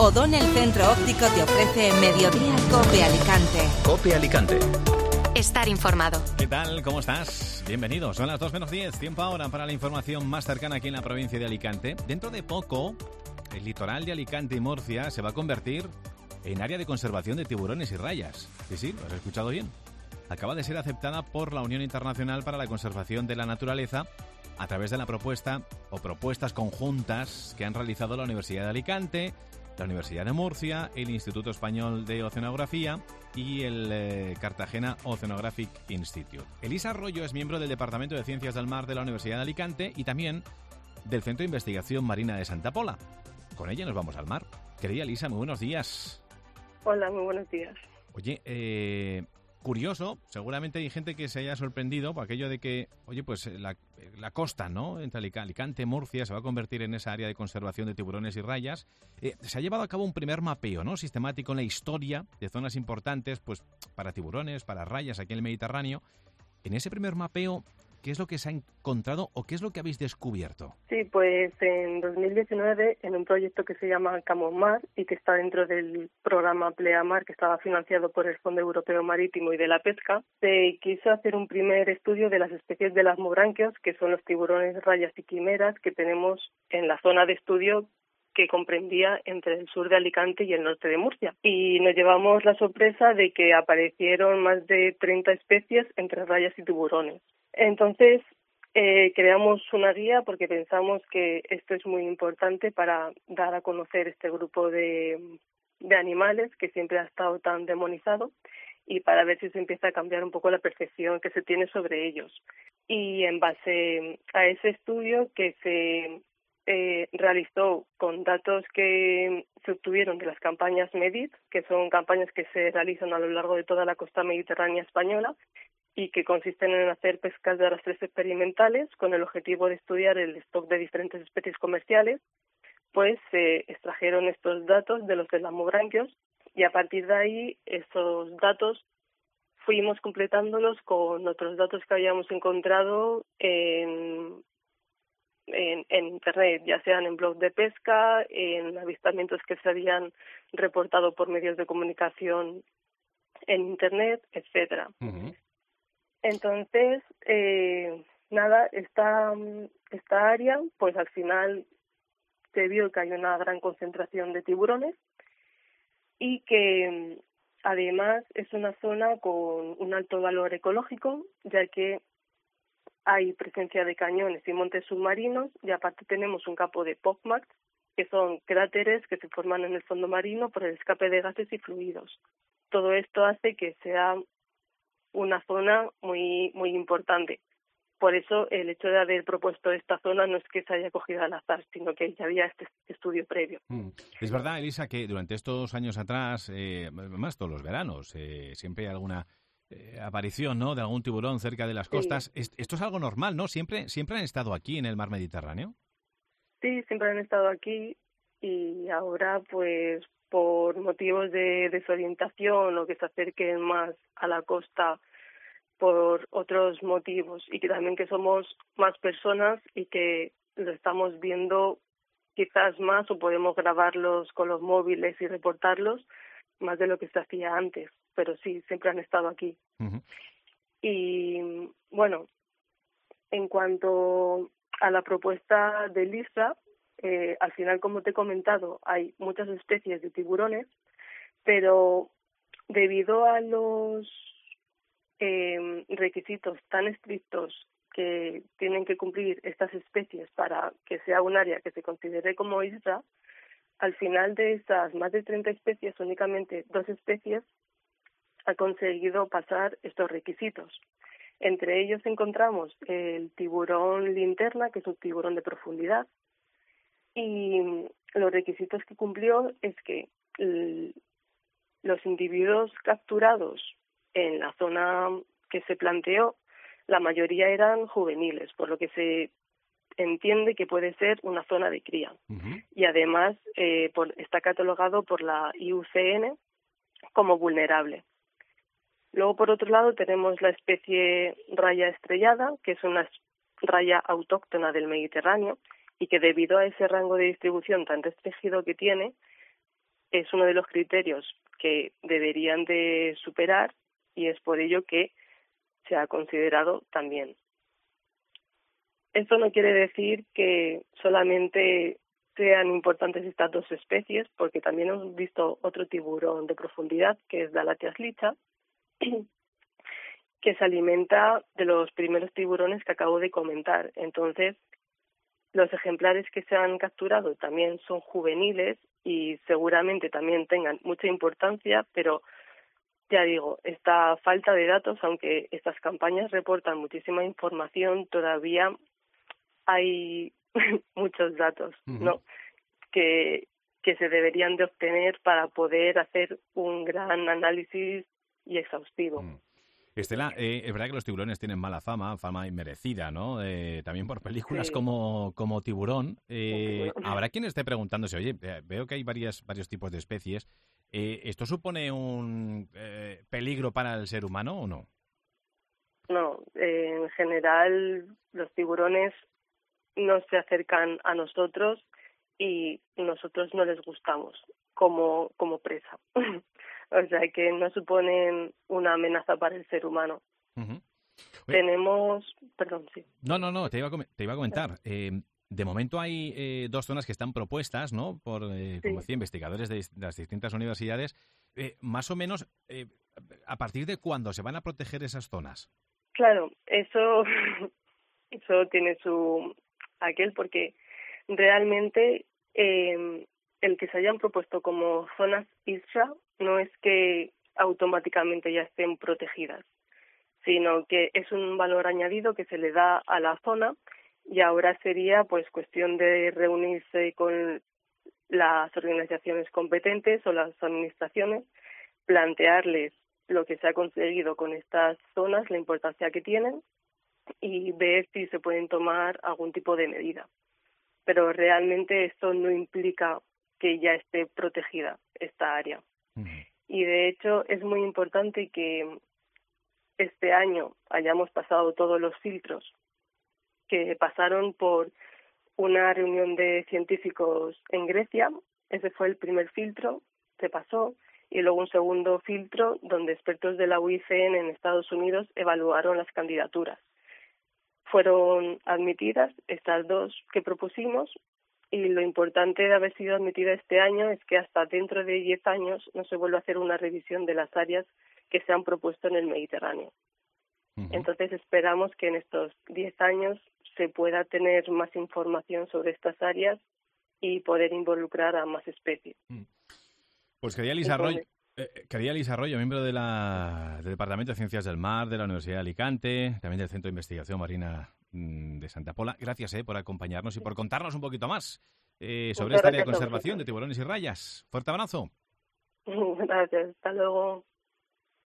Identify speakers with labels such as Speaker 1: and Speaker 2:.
Speaker 1: O'Donnell Centro Óptico te ofrece Mediodía Cope Alicante.
Speaker 2: Cope Alicante.
Speaker 3: Estar informado.
Speaker 4: ¿Qué tal? ¿Cómo estás? Bienvenidos. Son las 2 menos 10. Tiempo ahora para la información más cercana aquí en la provincia de Alicante. Dentro de poco, el litoral de Alicante y Murcia se va a convertir en área de conservación de tiburones y rayas. Sí, lo has escuchado bien. Acaba de ser aceptada por la Unión Internacional para la Conservación de la Naturaleza a través de la propuesta o propuestas conjuntas que han realizado la Universidad de Alicante, la Universidad de Murcia, el Instituto Español de Oceanografía y el Cartagena Oceanographic Institute. Elisa Arroyo es miembro del Departamento de Ciencias del Mar de la Universidad de Alicante y también del Centro de Investigación Marina de Santa Pola. Con ella nos vamos al mar. Querida Elisa, muy buenos días.
Speaker 5: Hola, muy buenos días.
Speaker 4: Oye, curioso, seguramente hay gente que se haya sorprendido por aquello de que, pues la costa, ¿no?, entre Alicante y Murcia se va a convertir en esa área de conservación de tiburones y rayas. Se ha llevado a cabo un primer mapeo, ¿no?, sistemático en la historia de zonas importantes, pues para tiburones, para rayas aquí en el Mediterráneo. En ese primer mapeo, ¿qué es lo que se ha encontrado o qué es lo que habéis descubierto?
Speaker 5: Sí, pues en 2019, en un proyecto que se llama Camomar y que está dentro del programa Pleamar, que estaba financiado por el Fondo Europeo Marítimo y de la Pesca, se quiso hacer un primer estudio de las especies de lasmobranquios, que son los tiburones, rayas y quimeras que tenemos en la zona de estudio que comprendía entre el sur de Alicante y el norte de Murcia. Y nos llevamos la sorpresa de que aparecieron más de 30 especies entre rayas y tiburones. Entonces, creamos una guía porque pensamos que esto es muy importante para dar a conocer este grupo de animales que siempre ha estado tan demonizado y para ver si se empieza a cambiar un poco la percepción que se tiene sobre ellos. Y en base a ese estudio que se realizó con datos que se obtuvieron de las campañas MEDIT, que son campañas que se realizan a lo largo de toda la costa mediterránea española, y que consisten en hacer pescas de arrastres experimentales con el objetivo de estudiar el stock de diferentes especies comerciales, pues se extrajeron estos datos de los lasmobranquios y a partir de ahí estos datos fuimos completándolos con otros datos que habíamos encontrado en Internet, ya sean en blogs de pesca, en avistamientos que se habían reportado por medios de comunicación en Internet, etcétera. Uh-huh. Entonces, esta área, pues al final se vio que hay una gran concentración de tiburones y que además es una zona con un alto valor ecológico, ya que hay presencia de cañones y montes submarinos y aparte tenemos un campo de POCMAX, que son cráteres que se forman en el fondo marino por el escape de gases y fluidos. Todo esto hace que sea una zona muy muy importante. Por eso el hecho de haber propuesto esta zona no es que se haya cogido al azar, sino que ya había este estudio previo.
Speaker 4: Es verdad, Elisa, que durante estos años atrás, más todos los veranos, siempre hay alguna aparición, ¿no?, de algún tiburón cerca de las costas. Sí. Esto es algo normal, ¿no? ¿Siempre han estado aquí en el mar Mediterráneo?
Speaker 5: Sí, siempre han estado aquí y ahora pues por motivos de desorientación o que se acerquen más a la costa por otros motivos y que también que somos más personas y que lo estamos viendo quizás más o podemos grabarlos con los móviles y reportarlos más de lo que se hacía antes, pero sí, siempre han estado aquí. Uh-huh. Y bueno, en cuanto a la propuesta de Elisa, al final, como te he comentado, hay muchas especies de tiburones, pero debido a los requisitos tan estrictos que tienen que cumplir estas especies para que sea un área que se considere como isla, al final de esas más de 30 especies, únicamente 2 especies han conseguido pasar estos requisitos. Entre ellos encontramos el tiburón linterna, que es un tiburón de profundidad, y los requisitos que cumplió es que los individuos capturados en la zona que se planteó, la mayoría eran juveniles, por lo que se entiende que puede ser una zona de cría. Uh-huh. Y además está catalogado por la IUCN como vulnerable. Luego, por otro lado, tenemos la especie raya estrellada, que es una raya autóctona del Mediterráneo y que debido a ese rango de distribución tan restringido que tiene, es uno de los criterios que deberían de superar y es por ello que se ha considerado también. Esto no quiere decir que solamente sean importantes estas dos especies, porque también hemos visto otro tiburón de profundidad, que es Dalatheas licha, que se alimenta de los primeros tiburones que acabo de comentar. Entonces, los ejemplares que se han capturado también son juveniles y seguramente también tengan mucha importancia, pero ya digo, esta falta de datos, aunque estas campañas reportan muchísima información, todavía hay muchos datos, ¿no? Que se deberían de obtener para poder hacer un gran análisis y exhaustivo.
Speaker 4: Estela, es verdad que los tiburones tienen mala fama inmerecida, ¿no? También por películas como Tiburón. Habrá quien esté preguntándose, oye, veo que hay varios tipos de especies. ¿Esto supone un peligro para el ser humano o no?
Speaker 5: No, en general los tiburones no se acercan a nosotros y nosotros no les gustamos como presa. O sea que no suponen una amenaza para el ser humano.
Speaker 4: Oye,
Speaker 5: tenemos... Perdón, sí.
Speaker 4: No, te iba a comentar. De momento hay dos zonas que están propuestas, ¿no? Por, como decía, investigadores de las distintas universidades. Más o menos, ¿a partir de cuándo se van a proteger esas zonas?
Speaker 5: Claro, eso tiene su aquel, porque realmente el que se hayan propuesto como zonas ISRA no es que automáticamente ya estén protegidas, sino que es un valor añadido que se le da a la zona y ahora sería pues cuestión de reunirse con las organizaciones competentes o las administraciones, plantearles lo que se ha conseguido con estas zonas, la importancia que tienen y ver si se pueden tomar algún tipo de medida. Pero realmente esto no implica que ya esté protegida esta área. Y de hecho es muy importante que este año hayamos pasado todos los filtros que pasaron por una reunión de científicos en Grecia. Ese fue el primer filtro, se pasó, y luego un segundo filtro donde expertos de la UICN en Estados Unidos evaluaron las candidaturas. Fueron admitidas estas dos que propusimos y lo importante de haber sido admitida este año es que hasta dentro de 10 años no se vuelve a hacer una revisión de las áreas que se han propuesto en el Mediterráneo. Entonces esperamos que en estos 10 años se pueda tener más información sobre estas áreas y poder involucrar a más especies.
Speaker 4: Pues quería Elisa Arroyo, miembro del Departamento de Ciencias del Mar de la Universidad de Alicante, también del Centro de Investigación Marina de Santa Pola. Gracias por acompañarnos y por contarnos un poquito más sobre esta área de conservación de tiburones y rayas. Fuerte abrazo.
Speaker 5: Gracias, hasta luego.